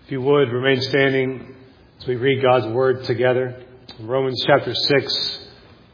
If you would, remain standing as we read God's Word together. In Romans chapter 6,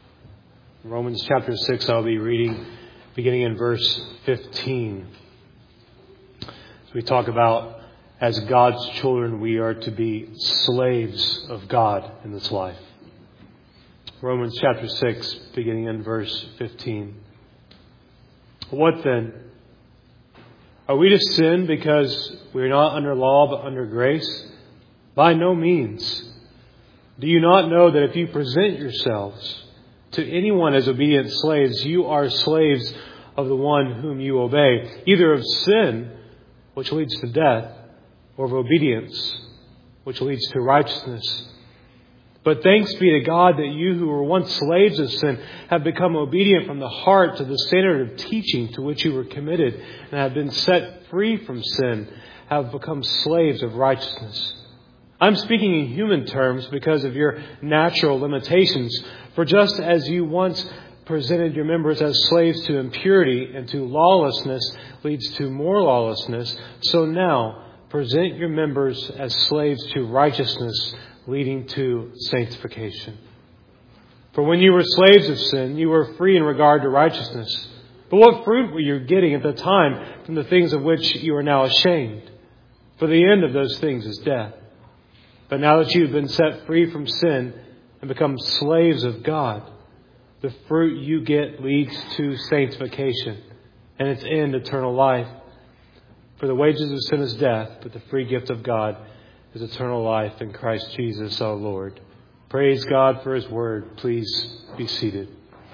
I'll be reading beginning in verse 15. As we talk about, as God's children, we are to be slaves of God in this life. Romans chapter 6, beginning in verse 15. What then? Are we to sin because we are not under law but under grace? By no means. Do you not know that if you present yourselves to anyone as obedient slaves, you are slaves of the one whom you obey, either of sin, which leads to death, or of obedience, which leads to righteousness? But thanks be to God that you who were once slaves of sin have become obedient from the heart to the standard of teaching to which you were committed, and have been set free from sin, have become slaves of righteousness. I'm speaking in human terms because of your natural limitations. For just as you once presented your members as slaves to impurity and to lawlessness leads to more lawlessness, so now present your members as slaves to righteousness, leading to sanctification. For when you were slaves of sin, you were free in regard to righteousness. But what fruit were you getting at the time from the things of which you are now ashamed? For the end of those things is death. But now that you have been set free from sin and become slaves of God, the fruit you get leads to sanctification, and its end eternal life. For the wages of sin is death, but the free gift of God is eternal life in Christ Jesus our Lord. Praise God for His Word. Please be seated.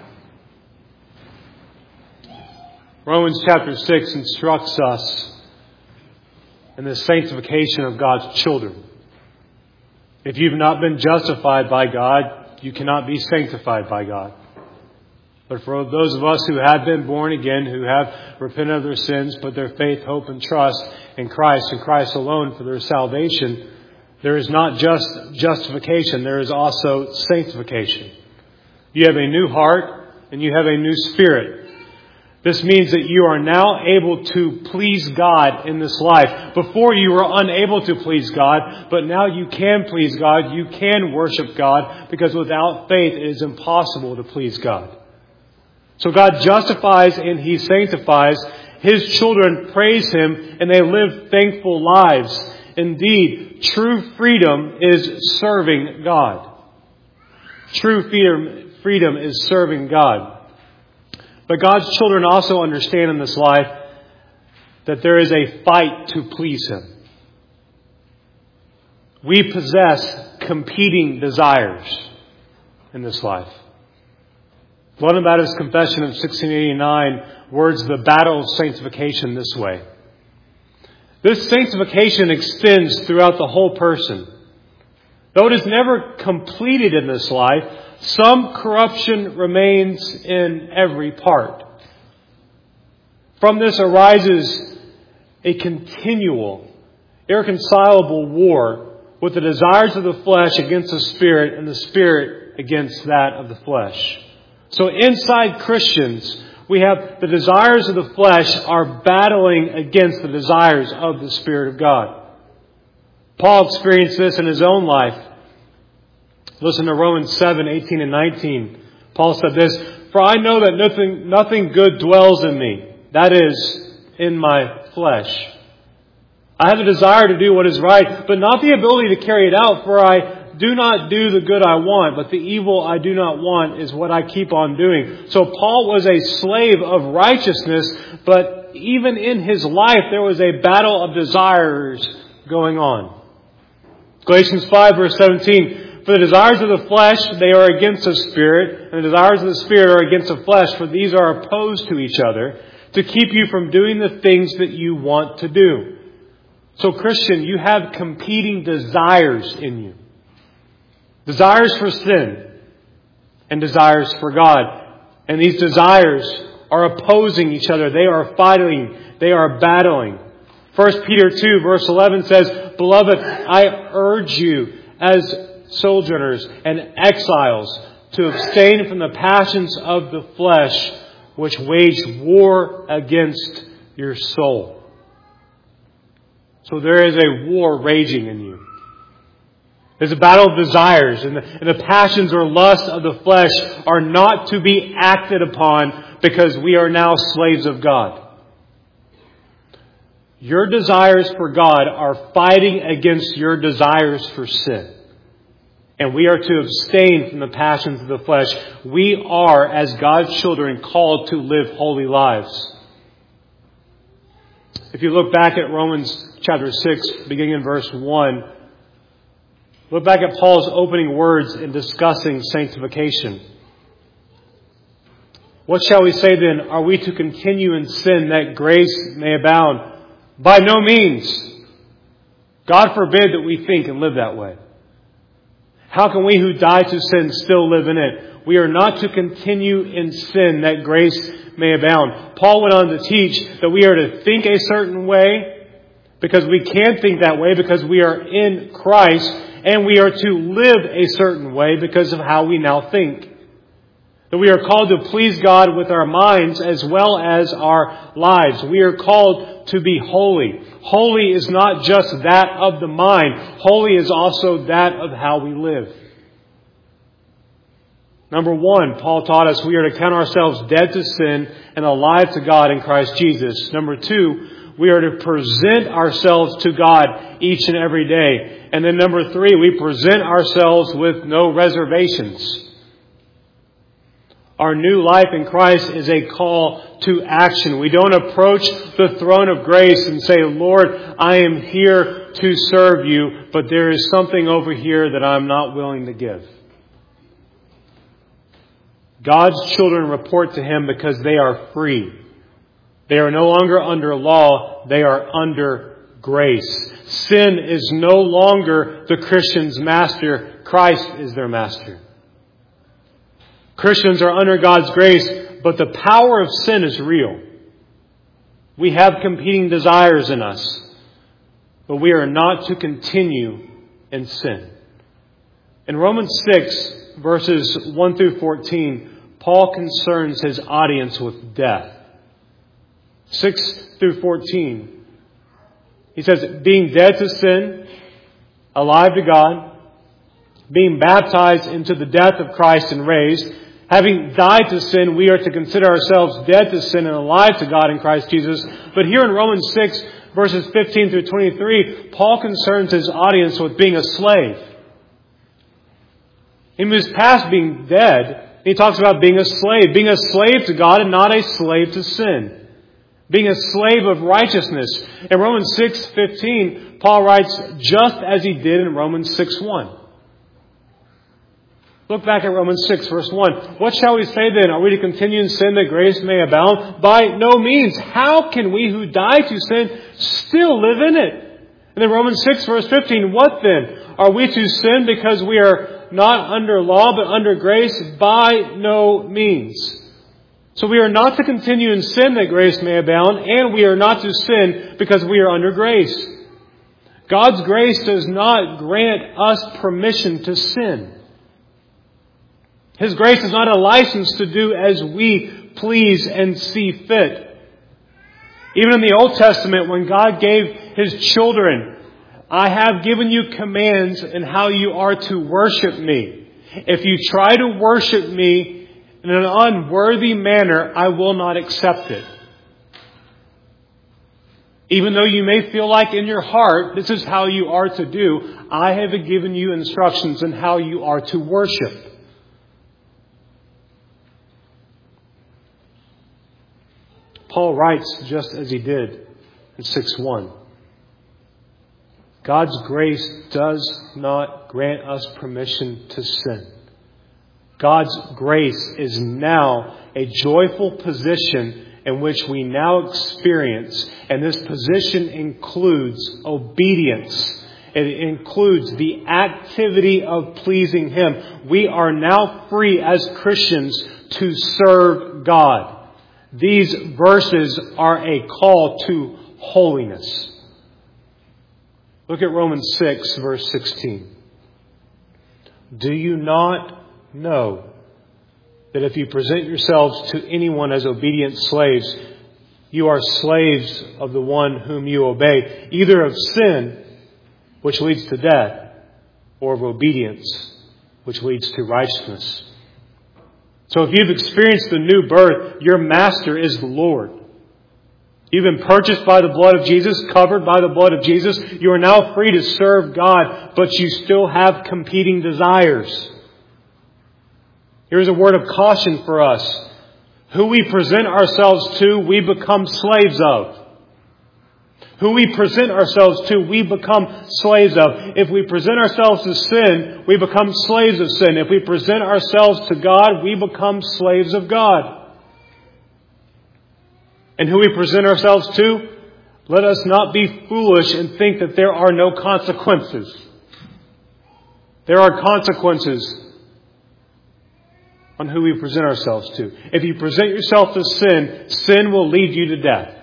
Romans chapter 6 instructs us in the sanctification of God's children. If you've not been justified by God, you cannot be sanctified by God. But for those of us who have been born again, who have repented of their sins, put their faith, hope, and trust in Christ and Christ alone for their salvation, there is not just justification, there is also sanctification. You have a new heart and you have a new spirit. This means that you are now able to please God in this life. Before you were unable to please God, but now you can please God. You can worship God, because without faith it is impossible to please God. So God justifies and He sanctifies. His children praise Him and they live thankful lives. Indeed, true freedom is serving God. True freedom is serving God. But God's children also understand in this life that there is a fight to please Him. We possess competing desires in this life. London Baptist Confession of 1689 words the battle of sanctification this way. This sanctification extends throughout the whole person. Though it is never completed in this life, some corruption remains in every part. From this arises a continual, irreconcilable war with the desires of the flesh against the Spirit and the Spirit against that of the flesh. So inside Christians, we have the desires of the flesh are battling against the desires of the Spirit of God. Paul experienced this in his own life. Listen to Romans 7, 18 and 19. Paul said this, "For I know that nothing good dwells in me, that is, in my flesh. I have a desire to do what is right, but not the ability to carry it out, for I do not do the good I want, but the evil I do not want is what I keep on doing." So Paul was a slave of righteousness, but even in his life there was a battle of desires going on. Galatians 5 verse 17, "For the desires of the flesh, they are against the Spirit, and the desires of the Spirit are against the flesh, for these are opposed to each other, to keep you from doing the things that you want to do." So Christian, you have competing desires in you. Desires for sin and desires for God. And these desires are opposing each other. They are fighting. They are battling. 1 Peter 2 verse 11 says, "Beloved, I urge you as sojourners and exiles to abstain from the passions of the flesh, which wage war against your soul." So there is a war raging in you. There's a battle of desires, and the passions or lusts of the flesh are not to be acted upon because we are now slaves of God. Your desires for God are fighting against your desires for sin. And we are to abstain from the passions of the flesh. We are, as God's children, called to live holy lives. If you look back at Romans chapter 6, beginning in verse 1, look back at Paul's opening words in discussing sanctification. What shall we say then? Are we to continue in sin that grace may abound? By no means. God forbid that we think and live that way. How can we who die to sin still live in it? We are not to continue in sin that grace may abound. Paul went on to teach that we are to think a certain way because we can think that way because we are in Christ, and we are to live a certain way because of how we now think. That we are called to please God with our minds as well as our lives. We are called to be holy. Holy is not just that of the mind. Holy is also that of how we live. Number one, Paul taught us we are to count ourselves dead to sin and alive to God in Christ Jesus. Number two, we are to present ourselves to God each and every day. And then number three, we present ourselves with no reservations. Our new life in Christ is a call to action. We don't approach the throne of grace and say, Lord, I am here to serve you, but there is something over here that I'm not willing to give. God's children report to Him because they are free. They are no longer under law. They are under grace. Sin is no longer the Christian's master. Christ is their master. Christians are under God's grace, but the power of sin is real. We have competing desires in us, but we are not to continue in sin. In Romans 6, verses 1 through 14, Paul concerns his audience with death. 6 through 14. He says, being dead to sin, alive to God, being baptized into the death of Christ and raised, having died to sin, we are to consider ourselves dead to sin and alive to God in Christ Jesus. But here in Romans 6, verses 15 through 23, Paul concerns his audience with being a slave. He moves past being dead. He talks about being a slave to God and not a slave to sin. Being a slave of righteousness. In Romans 6:15, Paul writes, just as he did in Romans 6:1. Look back at Romans 6, verse 1. What shall we say then? Are we to continue in sin that grace may abound? By no means. How can we who die to sin still live in it? And in Romans 6, verse 15, what then? Are we to sin because we are not under law but under grace? By no means. So we are not to continue in sin that grace may abound, and we are not to sin because we are under grace. God's grace does not grant us permission to sin. His grace is not a license to do as we please and see fit. Even in the Old Testament, when God gave His children, I have given you commands in how you are to worship me. If you try to worship me in an unworthy manner, I will not accept it. Even though you may feel like in your heart, this is how you are to do, I have given you instructions in how you are to worship. Paul writes just as he did in 6:1. God's grace does not grant us permission to sin. God's grace is now a joyful position in which we now experience, and this position includes obedience. It includes the activity of pleasing Him. We are now free as Christians to serve God. These verses are a call to holiness. Look at Romans 6, verse 16. Do you not know that if you present yourselves to anyone as obedient slaves, you are slaves of the one whom you obey, either of sin, which leads to death, or of obedience, which leads to righteousness. So if you've experienced the new birth, your master is the Lord. You've been purchased by the blood of Jesus, covered by the blood of Jesus. You are now free to serve God, but you still have competing desires. Here's a word of caution for us. Who we present ourselves to, we become slaves of. Who we present ourselves to, we become slaves of. If we present ourselves to sin, we become slaves of sin. If we present ourselves to God, we become slaves of God. And who we present ourselves to, let us not be foolish and think that there are no consequences. There are consequences on who we present ourselves to. If you present yourself to sin, sin will lead you to death.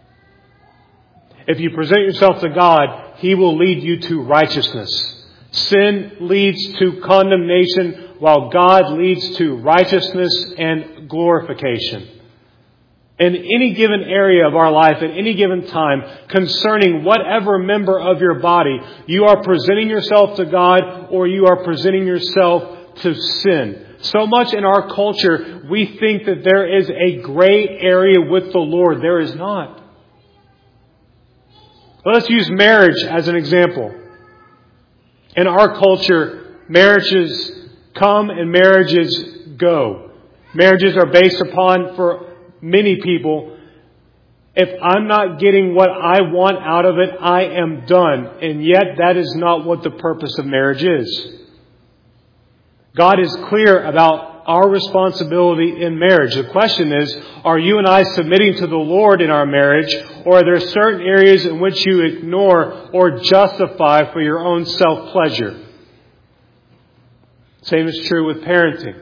If you present yourself to God, He will lead you to righteousness. Sin leads to condemnation, while God leads to righteousness and glorification. In any given area of our life, at any given time, concerning whatever member of your body, you are presenting yourself to God or you are presenting yourself to sin. So much in our culture, we think that there is a gray area with the Lord. There is not. Let us use marriage as an example. In our culture, marriages come and marriages go. Marriages are based upon, for many people, if I'm not getting what I want out of it, I am done. And yet that is not what the purpose of marriage is. God is clear about our responsibility in marriage. The question is, are you and I submitting to the Lord in our marriage, or are there certain areas in which you ignore or justify for your own self-pleasure? Same is true with parenting.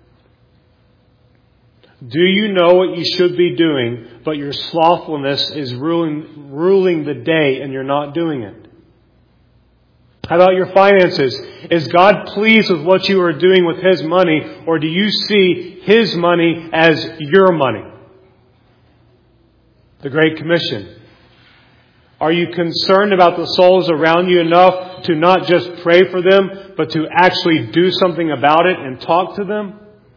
Do you know what you should be doing, but your slothfulness is ruling the day and you're not doing it? How about your finances? Is God pleased with what you are doing with His money, or do you see His money as your money? The Great Commission. Are you concerned about the souls around you enough to not just pray for them, but to actually do something about it and talk to them?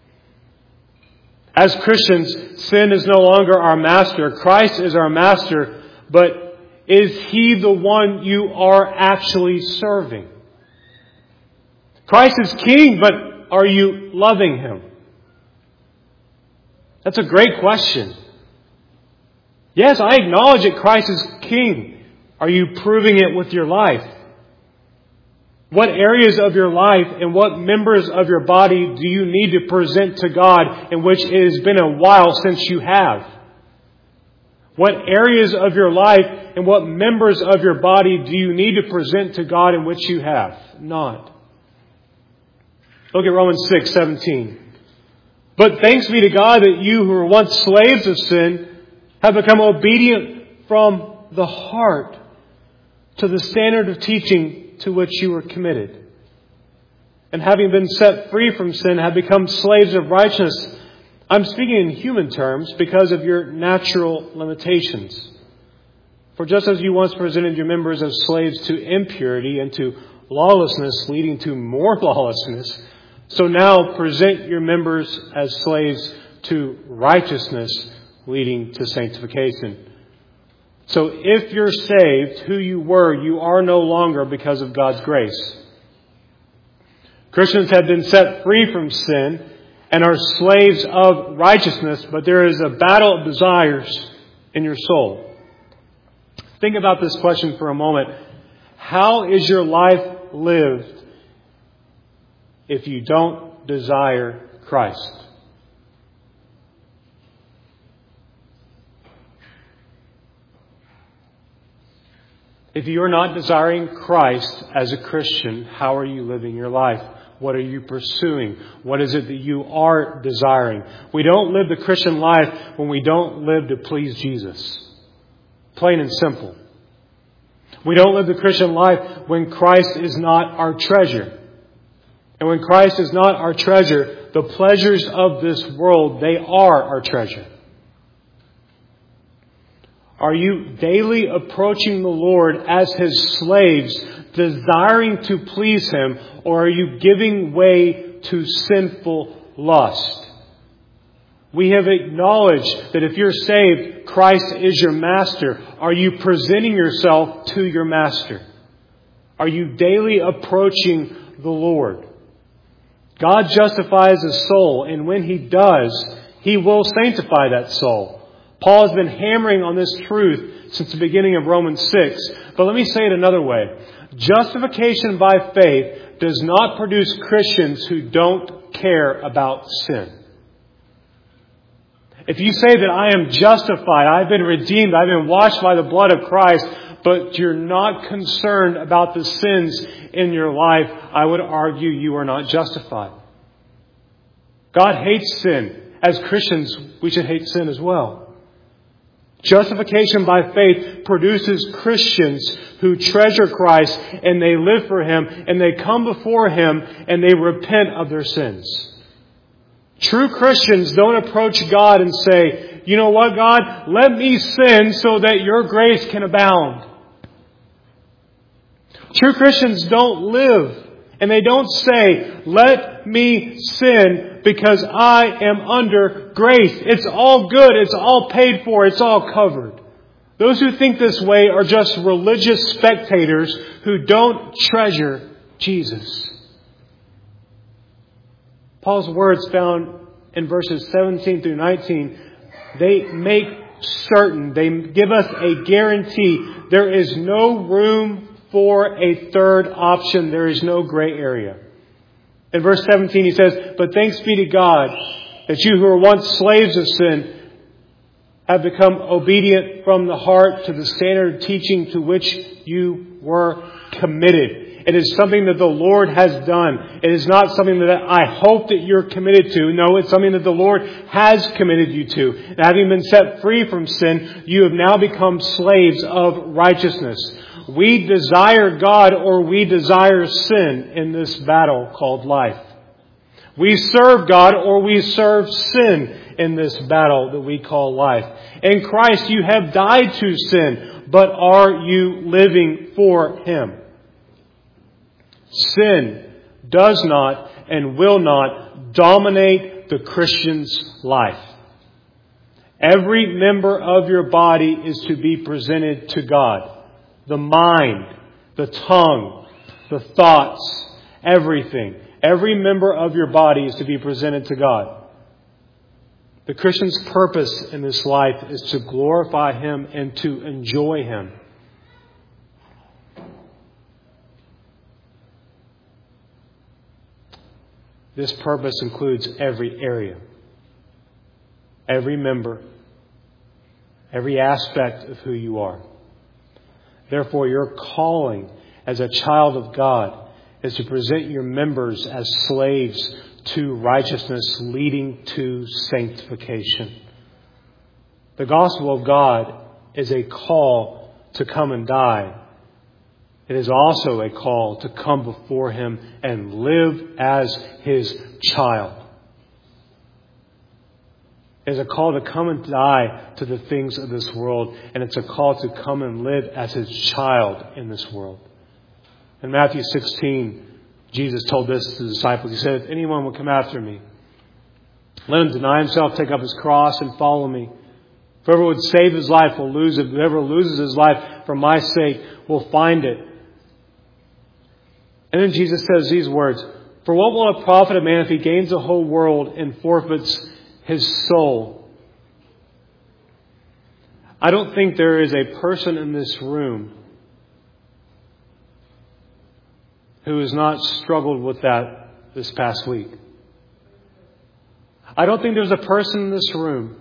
As Christians, sin is no longer our master. Christ is our master, but is He the one you are actually serving? Christ is King, but are you loving Him? That's a great question. Yes, I acknowledge that Christ is King. Are you proving it with your life? What areas of your life and what members of your body do you need to present to God in which it has been a while since you have? What areas of your life and what members of your body do you need to present to God in which you have not? Look at Romans 6:17. But thanks be to God that you who were once slaves of sin have become obedient from the heart to the standard of teaching to which you were committed. And having been set free from sin, have become slaves of righteousness. I'm speaking in human terms because of your natural limitations. For just as you once presented your members as slaves to impurity and to lawlessness, leading to more lawlessness, so now present your members as slaves to righteousness, leading to sanctification. So if you're saved, who you were, you are no longer because of God's grace. Christians have been set free from sin and are slaves of righteousness, but there is a battle of desires in your soul. Think about this question for a moment. How is your life lived if you don't desire Christ? If you are not desiring Christ as a Christian, how are you living your life? What are you pursuing? What is it that you are desiring? We don't live the Christian life when we don't live to please Jesus. Plain and simple. We don't live the Christian life when Christ is not our treasure. And when Christ is not our treasure, the pleasures of this world, they are our treasure. Are you daily approaching the Lord as His slaves, desiring to please Him, or are you giving way to sinful lust? We have acknowledged that if you're saved, Christ is your master. Are you presenting yourself to your master? Are you daily approaching the Lord? God justifies a soul, and when He does, He will sanctify that soul. Paul has been hammering on this truth since the beginning of Romans 6. But let me say it another way. Justification by faith does not produce Christians who don't care about sin. If you say that I am justified, I've been redeemed, I've been washed by the blood of Christ, but you're not concerned about the sins in your life, I would argue you are not justified. God hates sin. As Christians, we should hate sin as well. Justification by faith produces Christians who treasure Christ and they live for Him and they come before Him and they repent of their sins. True Christians don't approach God and say, you know what, God, let me sin so that your grace can abound. True Christians don't live and they don't say, let me sin because I am under grace. It's all good. It's all paid for. It's all covered. Those who think this way are just religious spectators who don't treasure Jesus. Paul's words found in verses 17 through 19, they make certain, they give us a guarantee. There is no room for a third option. There is no gray area. In verse 17 he says, but thanks be to God that you who were once slaves of sin have become obedient from the heart to the standard teaching to which you were committed. It is something that the Lord has done. It is not something that I hope that you're committed to. No, it's something that the Lord has committed you to. And having been set free from sin, you have now become slaves of righteousness. We desire God or we desire sin in this battle called life. We serve God or we serve sin in this battle that we call life. In Christ you have died to sin, but are you living for Him? Sin does not and will not dominate the Christian's life. Every member of your body is to be presented to God. The mind, the tongue, the thoughts, everything. Every member of your body is to be presented to God. The Christian's purpose in this life is to glorify Him and to enjoy Him. This purpose includes every area, every member, every aspect of who you are. Therefore, your calling as a child of God is to present your members as slaves to righteousness leading to sanctification. The gospel of God is a call to come and die. It is also a call to come before Him and live as His child. It is a call to come and die to the things of this world. And it's a call to come and live as His child in this world. In Matthew 16, Jesus told this to the disciples. He said, if anyone will come after me, let him deny himself, take up his cross, and follow me. Whoever would save his life will lose it. Whoever loses his life for my sake will find it. And then Jesus says these words, for what will it profit a man if he gains the whole world and forfeits his soul? I don't think there is a person in this room who has not struggled with that this past week. I don't think there's a person in this room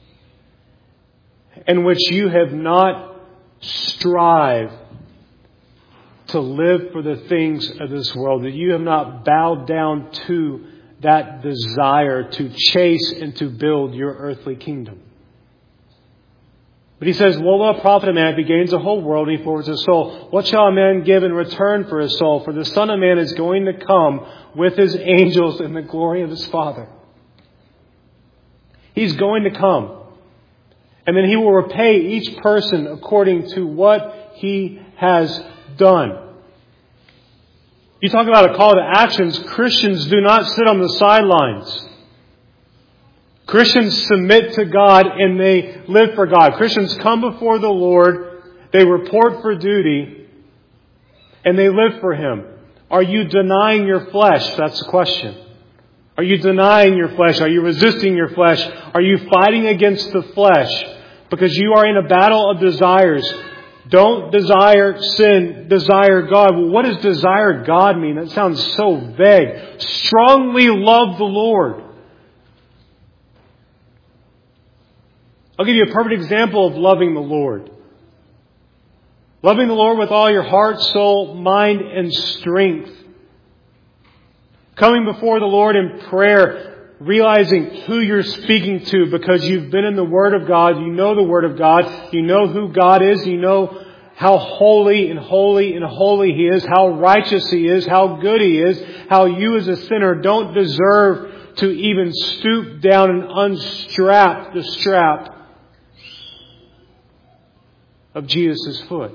in which you have not strived to live for the things of this world, that you have not bowed down to that desire to chase and to build your earthly kingdom. But he says, what will it profit a man if he gains the whole world and he forfeits his soul? What shall a man give in return for his soul? For the Son of Man is going to come with His angels in the glory of His Father. He's going to come. And then He will repay each person according to what he has done. You talk about a call to actions. Christians do not sit on the sidelines. Christians submit to God and they live for God. Christians come before the Lord, they report for duty, and they live for Him. Are you denying your flesh? That's the question. Are you denying your flesh? Are you resisting your flesh? Are you fighting against the flesh? Because you are in a battle of desires. Don't desire sin, desire God. Well, what does desire God mean? That sounds so vague. Strongly love the Lord. I'll give you a perfect example of loving the Lord. Loving the Lord with all your heart, soul, mind, and strength. Coming before the Lord in prayer, realizing who you're speaking to because you've been in the Word of God. You know the Word of God. You know who God is. You know how holy and holy and holy He is. How righteous He is. How good He is. How you as a sinner don't deserve to even stoop down and unstrap the strap of Jesus' foot.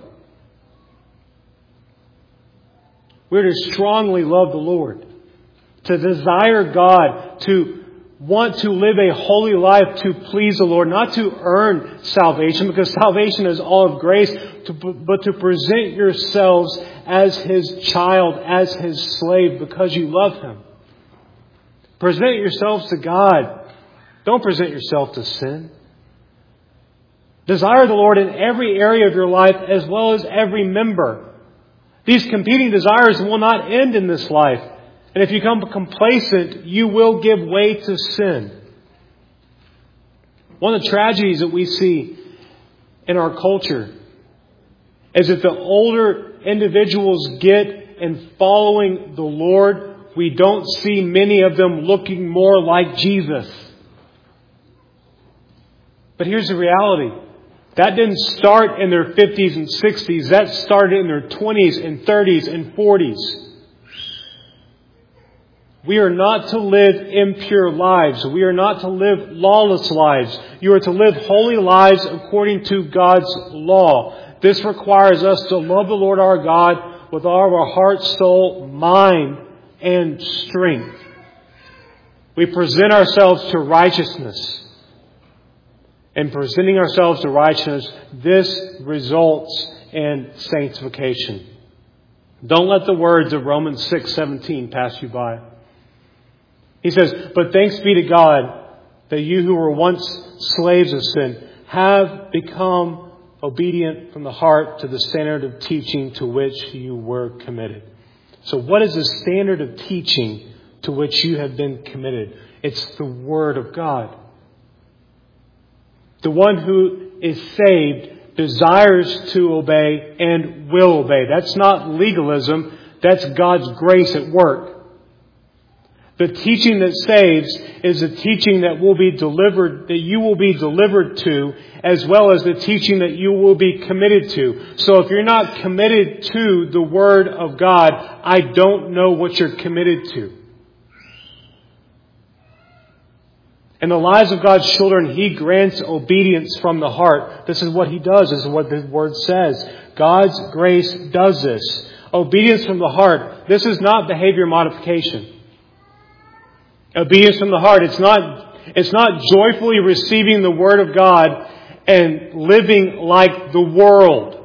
We're to strongly love the Lord. To desire God. To want to live a holy life to please the Lord. Not to earn salvation, because salvation is all of grace. But to present yourselves as His child, as His slave, because you love Him. Present yourselves to God. Don't present yourself to sin. Desire the Lord in every area of your life as well as every member. These competing desires will not end in this life. And if you become complacent, you will give way to sin. One of the tragedies that we see in our culture is that the older individuals get in following the Lord, we don't see many of them looking more like Jesus. But here's the reality. That didn't start in their 50s and 60s. That started in their 20s and 30s and 40s. We are not to live impure lives. We are not to live lawless lives. You are to live holy lives according to God's law. This requires us to love the Lord our God with all of our heart, soul, mind, and strength. We present ourselves to righteousness. And presenting ourselves to righteousness, this results in sanctification. Don't let the words of Romans 6:17 pass you by. He says, "But thanks be to God that you who were once slaves of sin have become obedient from the heart to the standard of teaching to which you were committed." So what is the standard of teaching to which you have been committed? It's the Word of God. The one who is saved desires to obey and will obey. That's not legalism. That's God's grace at work. The teaching that saves is the teaching that will be delivered, that you will be delivered to, as well as the teaching that you will be committed to. So if you're not committed to the Word of God, I don't know what you're committed to. In the lives of God's children, He grants obedience from the heart. This is what He does. This is what the Word says. God's grace does this. Obedience from the heart. This is not behavior modification. Obedience from the heart. It's not joyfully receiving the Word of God and living like the world.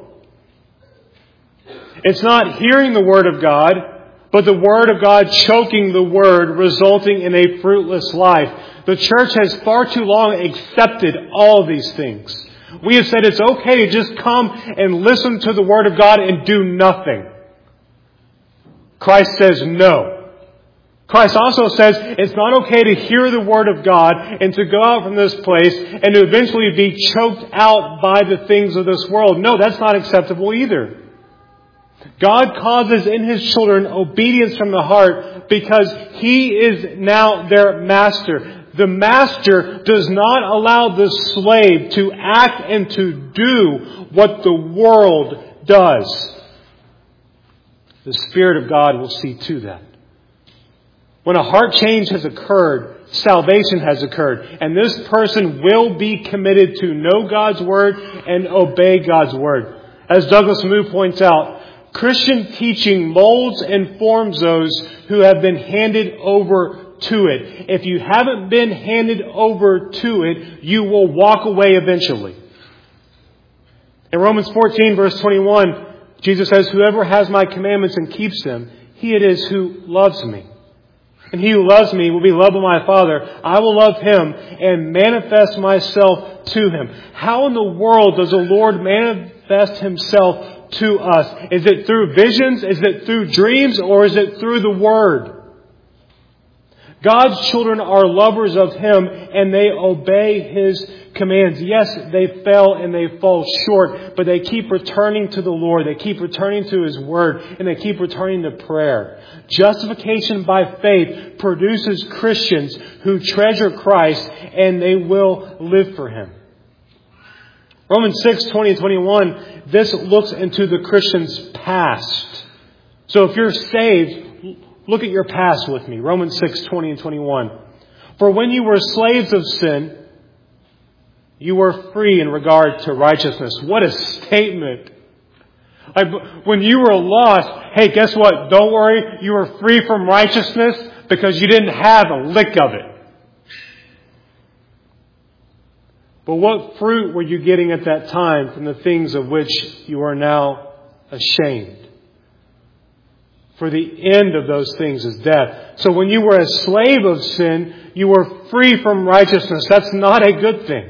It's not hearing the Word of God, but the Word of God choking the Word, resulting in a fruitless life. The church has far too long accepted all of these things. We have said it's okay to just come and listen to the Word of God and do nothing. Christ says no. Christ also says it's not okay to hear the Word of God and to go out from this place and to eventually be choked out by the things of this world. No, that's not acceptable either. God causes in His children obedience from the heart because He is now their master. The master does not allow the slave to act and to do what the world does. The Spirit of God will see to that. When a heart change has occurred, salvation has occurred. And this person will be committed to know God's Word and obey God's Word. As Douglas Moo points out, Christian teaching molds and forms those who have been handed over to it. If you haven't been handed over to it, you will walk away eventually. In Romans 14, verse 21, Jesus says, "Whoever has my commandments and keeps them, he it is who loves me. And he who loves me will be loved by my Father. I will love him and manifest myself to him." How in the world does the Lord manifest himself to us? Is it through visions? Is it through dreams? Or is it through the Word? God's children are lovers of Him and they obey His commands. Yes, they fail and they fall short, but they keep returning to the Lord. They keep returning to His Word and they keep returning to prayer. Justification by faith produces Christians who treasure Christ and they will live for Him. Romans 6, 20 and 21, this looks into the Christian's past. So if you're saved, look at your past with me. Romans 6, 20 and 21. "For when you were slaves of sin, you were free in regard to righteousness." What a statement. Like when you were lost, hey, guess what? Don't worry. You were free from righteousness because you didn't have a lick of it. But what fruit were you getting at that time from the things of which you are now ashamed? For the end of those things is death. So when you were a slave of sin, you were free from righteousness. That's not a good thing.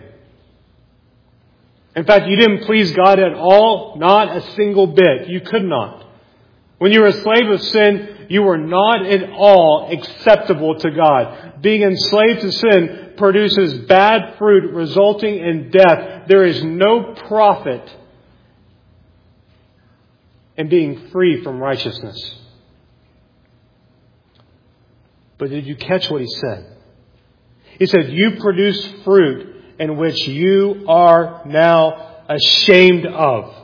In fact, you didn't please God at all. Not a single bit. You could not. When you were a slave of sin, you were not at all acceptable to God. Being enslaved to sin produces bad fruit resulting in death. There is no profit in being free from righteousness. But did you catch what He said? He said, "You produce fruit in which you are now ashamed of."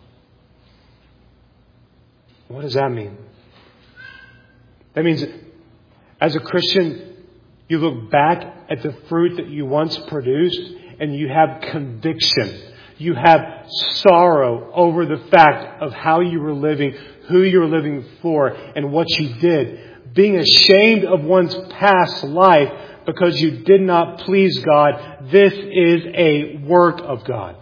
What does that mean? That means as a Christian, you look back at the fruit that you once produced and you have conviction. You have sorrow over the fact of how you were living, who you were living for, and what you did. Being ashamed of one's past life because you did not please God. This is a work of God.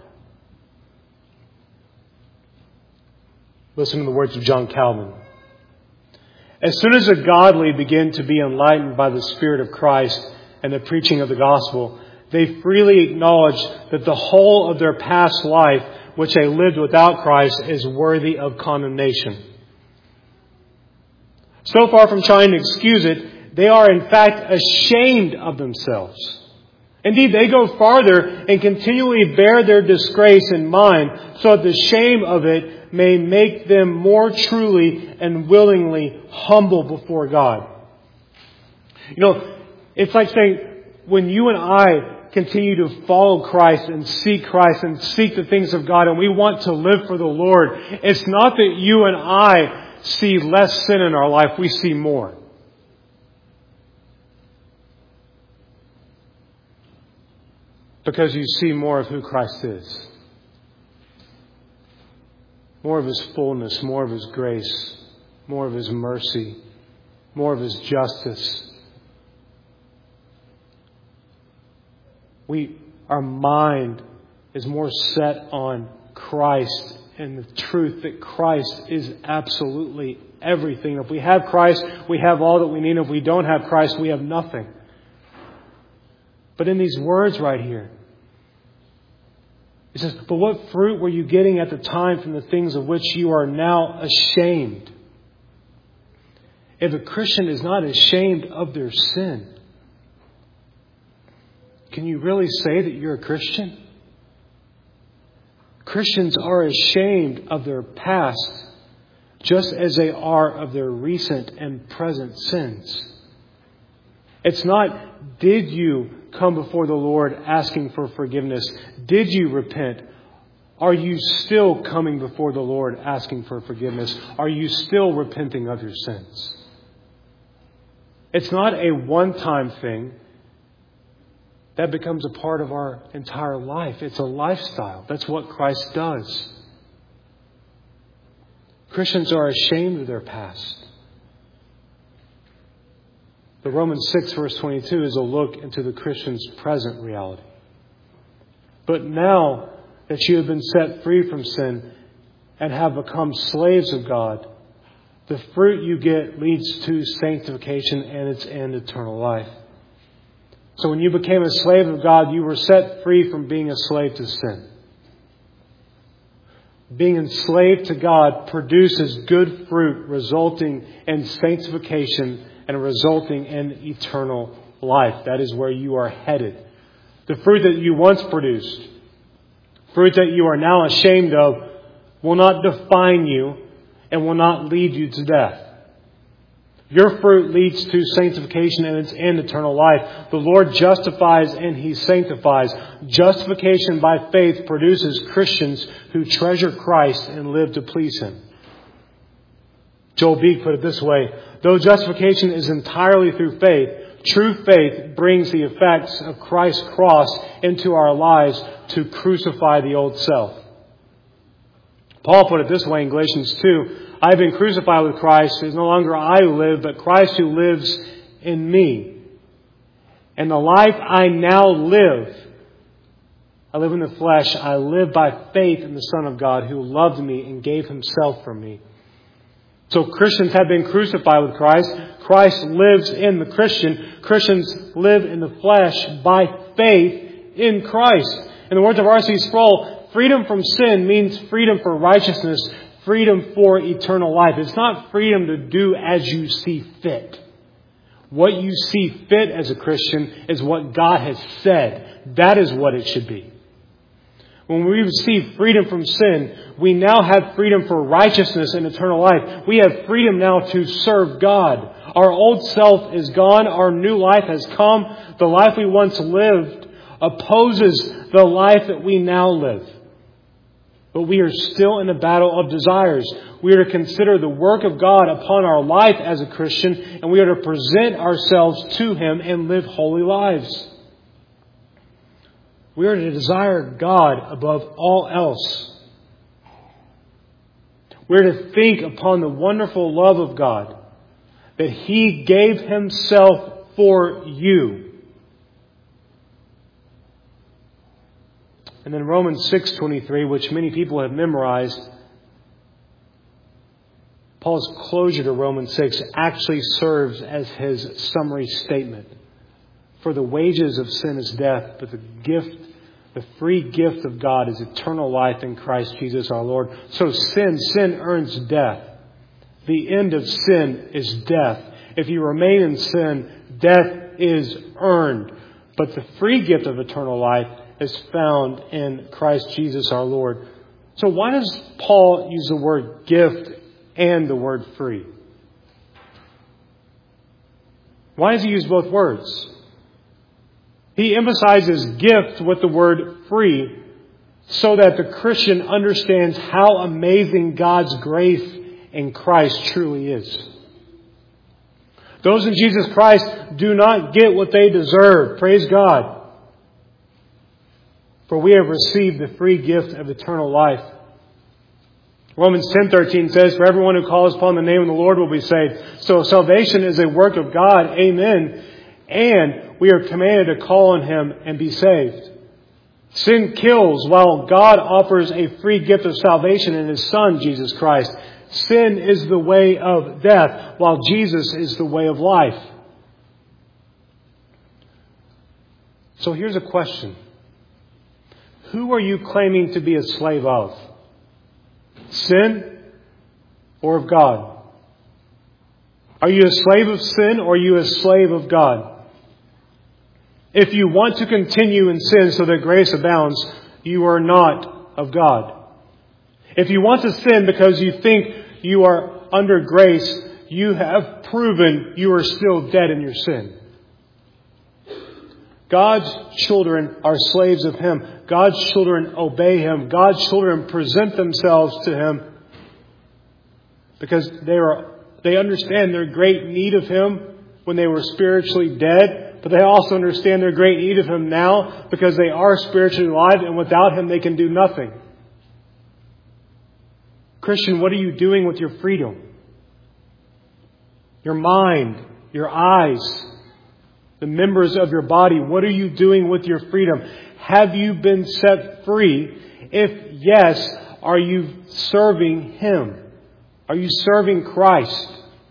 Listen to the words of John Calvin. "As soon as the godly begin to be enlightened by the Spirit of Christ and the preaching of the gospel, they freely acknowledge that the whole of their past life, which they lived without Christ, is worthy of condemnation. So far from trying to excuse it, they are in fact ashamed of themselves. Indeed, they go farther and continually bear their disgrace in mind, so that the shame of it may make them more truly and willingly humble before God." You know, it's like saying, when you and I continue to follow Christ and seek the things of God, and we want to live for the Lord, it's not that you and I see less sin in our life, we see more. Because you see more of who Christ is. More of His fullness, more of His grace, more of His mercy, more of His justice. Our mind is more set on Christ and the truth that Christ is absolutely everything. If we have Christ, we have all that we need. If we don't have Christ, we have nothing. But in these words right here, He says, "But what fruit were you getting at the time from the things of which you are now ashamed?" If a Christian is not ashamed of their sin, can you really say that you're a Christian? Christians are ashamed of their past, just as they are of their recent and present sins. It's not, did you come before the Lord asking for forgiveness? Did you repent? Are you still coming before the Lord asking for forgiveness? Are you still repenting of your sins? It's not a one-time thing. that becomes a part of our entire life. It's a lifestyle. That's what Christ does. Christians are ashamed of their past. The Romans 6 verse 22 is a look into the Christian's present reality. But now that you have been set free from sin and have become slaves of God, the fruit you get leads to sanctification and its end, eternal life. So when you became a slave of God, you were set free from being a slave to sin. Being enslaved to God produces good fruit, resulting in sanctification and resulting in eternal life. That is where you are headed. The fruit that you once produced, fruit that you are now ashamed of, will not define you and will not lead you to death. Your fruit leads to sanctification and its end, eternal life. The Lord justifies and He sanctifies. Justification by faith produces Christians who treasure Christ and live to please Him. Joel Beeke put it this way: though justification is entirely through faith, true faith brings the effects of Christ's cross into our lives to crucify the old self. Paul put it this way in Galatians 2, I have been crucified with Christ. It is no longer I who live, but Christ who lives in me. And the life I now live, I live in the flesh. I live by faith in the Son of God who loved me and gave Himself for me. So Christians have been crucified with Christ. Christ lives in the Christian. Christians live in the flesh by faith in Christ. In the words of R.C. Sproul, freedom from sin means freedom for righteousness, freedom for eternal life. It's not freedom to do as you see fit. What you see fit as a Christian is what God has said. That is what it should be. When we receive freedom from sin, we now have freedom for righteousness and eternal life. We have freedom now to serve God. Our old self is gone. Our new life has come. The life we once lived opposes the life that we now live. But we are still in a battle of desires. We are to consider the work of God upon our life as a Christian, and we are to present ourselves to Him and live holy lives. We are to desire God above all else. We are to think upon the wonderful love of God, that He gave Himself for you. And then Romans 6:23, which many people have memorized, Paul's closure to Romans 6 actually serves as his summary statement. For the wages of sin is death, but the free gift of God is eternal life in Christ Jesus our Lord. So sin earns death. The end of sin is death. If you remain in sin, death is earned. But the free gift of eternal life is found in Christ Jesus our Lord. So why does Paul use the word gift and the word free? Why does he use both words? He emphasizes gift with the word free so that the Christian understands how amazing God's grace in Christ truly is. Those in Jesus Christ do not get what they deserve. Praise God. For we have received the free gift of eternal life. Romans 10:13 says, for everyone who calls upon the name of the Lord will be saved. So salvation is a work of God. Amen. And we are commanded to call on Him and be saved. Sin kills while God offers a free gift of salvation in His Son, Jesus Christ. Sin is the way of death while Jesus is the way of life. So here's a question. Who are you claiming to be a slave of? Sin or of God? Are you a slave of sin or are you a slave of God? If you want to continue in sin so that grace abounds, you are not of God. If you want to sin because you think you are under grace, you have proven you are still dead in your sin. God's children are slaves of Him. God's children obey Him. God's children present themselves to Him because they understand their great need of Him when they were spiritually dead. but they also understand their great need of Him now because they are spiritually alive, and without Him they can do nothing. Christian, what are you doing with your freedom? Your mind, your eyes, the members of your body, what are you doing with your freedom? Have you been set free? If yes, are you serving Him? Are you serving Christ?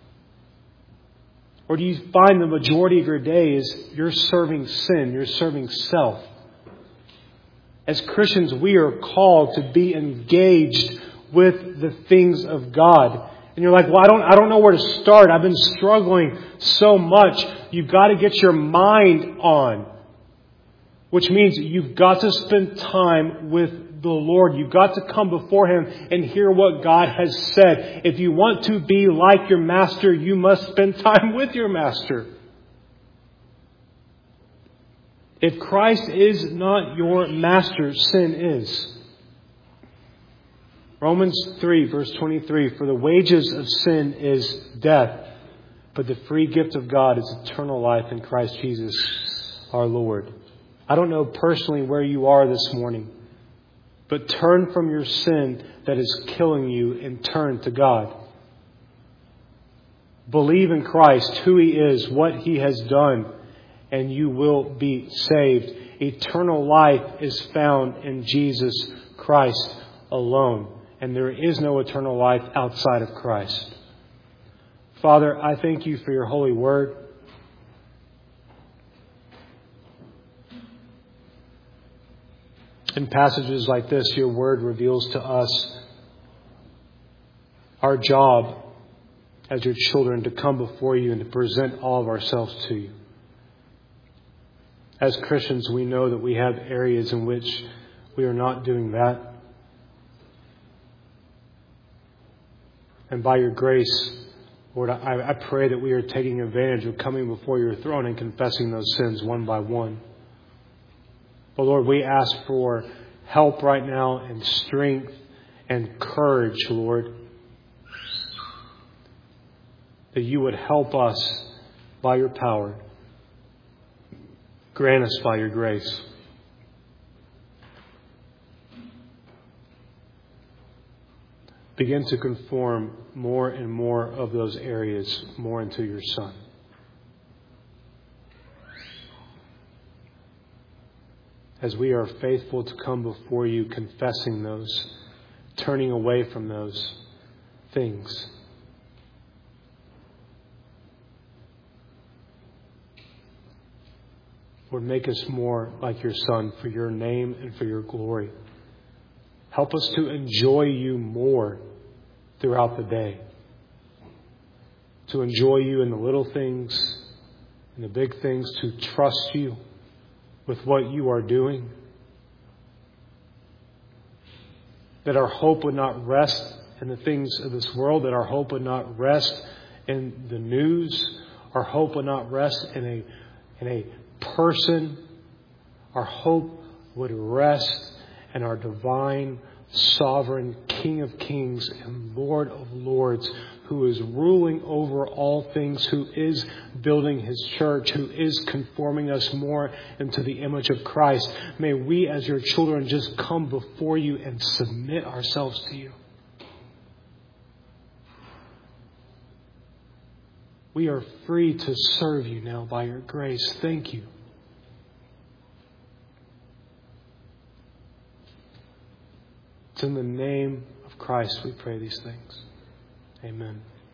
Or do you find the majority of your day is you're serving sin, you're serving self? As Christians, we are called to be engaged with the things of God. And you're like, well, I don't know where to start. I've been struggling so much. You've got to get your mind on. Which means you've got to spend time with the Lord. You've got to come before Him and hear what God has said. If you want to be like your Master, you must spend time with your Master. If Christ is not your Master, sin is. Romans 3, verse 23, for the wages of sin is death, but the free gift of God is eternal life in Christ Jesus our Lord. I don't know personally where you are this morning, but turn from your sin that is killing you and turn to God. Believe in Christ, who He is, what He has done, and you will be saved. Eternal life is found in Jesus Christ alone. And there is no eternal life outside of Christ. Father, I thank You for Your holy word. In passages like this, Your word reveals to us our job as Your children to come before You and to present all of ourselves to You. As Christians, we know that we have areas in which we are not doing that. And by Your grace, Lord, I pray that we are taking advantage of coming before Your throne and confessing those sins one by one. But Lord, we ask for help right now and strength and courage, Lord, that You would help us by Your power. Grant us by Your grace. Begin to conform more and more of those areas more into Your Son. As we are faithful to come before You, confessing those, turning away from those things. Lord, make us more like Your Son for Your name and for Your glory. Help us to enjoy You more throughout the day. To enjoy You in the little things and the big things. To trust You with what You are doing. That our hope would not rest in the things of this world. That our hope would not rest in the news. Our hope would not rest in a person. Our hope would rest and our divine, sovereign King of Kings and Lord of Lords, who is ruling over all things, who is building His church, who is conforming us more into the image of Christ. May we as Your children just come before You and submit ourselves to You. We are free to serve You now by Your grace. Thank You. It's in the name of Christ we pray these things. Amen.